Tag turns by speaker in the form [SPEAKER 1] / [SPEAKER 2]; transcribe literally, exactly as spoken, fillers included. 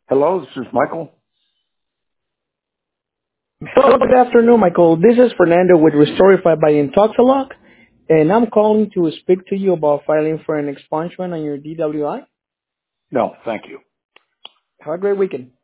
[SPEAKER 1] Hello, this is Michael.
[SPEAKER 2] Hello, good afternoon, Michael. This is Fernando with Restorify by Intoxalog, and I'm calling to speak to you about filing for an expungement on your D W I.
[SPEAKER 1] No, thank you.
[SPEAKER 2] Have a great weekend.